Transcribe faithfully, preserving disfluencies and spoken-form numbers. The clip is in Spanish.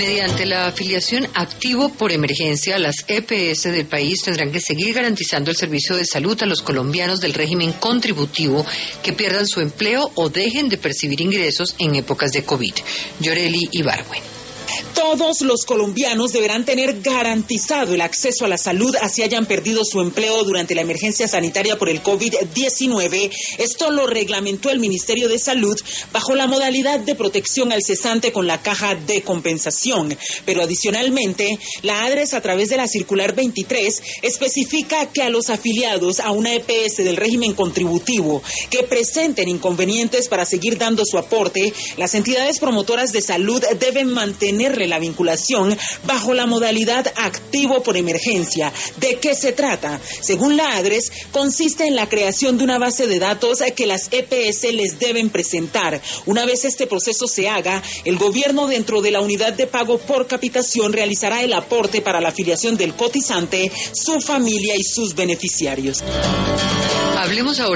Mediante la afiliación activo por emergencia, las E P S del país tendrán que seguir garantizando el servicio de salud a los colombianos del régimen contributivo que pierdan su empleo o dejen de percibir ingresos en épocas de COVID. Yoreli Ibargüen. Todos los colombianos deberán tener garantizado el acceso a la salud así hayan perdido su empleo durante la emergencia sanitaria por el COVID diecinueve. Esto lo reglamentó el Ministerio de Salud bajo la modalidad de protección al cesante con la caja de compensación. Pero adicionalmente, la ADRES a través de la circular veintitrés especifica que a los afiliados a una E P S del régimen contributivo que presenten inconvenientes para seguir dando su aporte, las entidades promotoras de salud deben mantener la vinculación bajo la modalidad activo por emergencia. ¿De qué se trata? Según la ADRES, consiste en la creación de una base de datos que las E P S les deben presentar. Una vez este proceso se haga, el gobierno dentro de la unidad de pago por capitación realizará el aporte para la afiliación del cotizante, su familia y sus beneficiarios. Hablemos ahora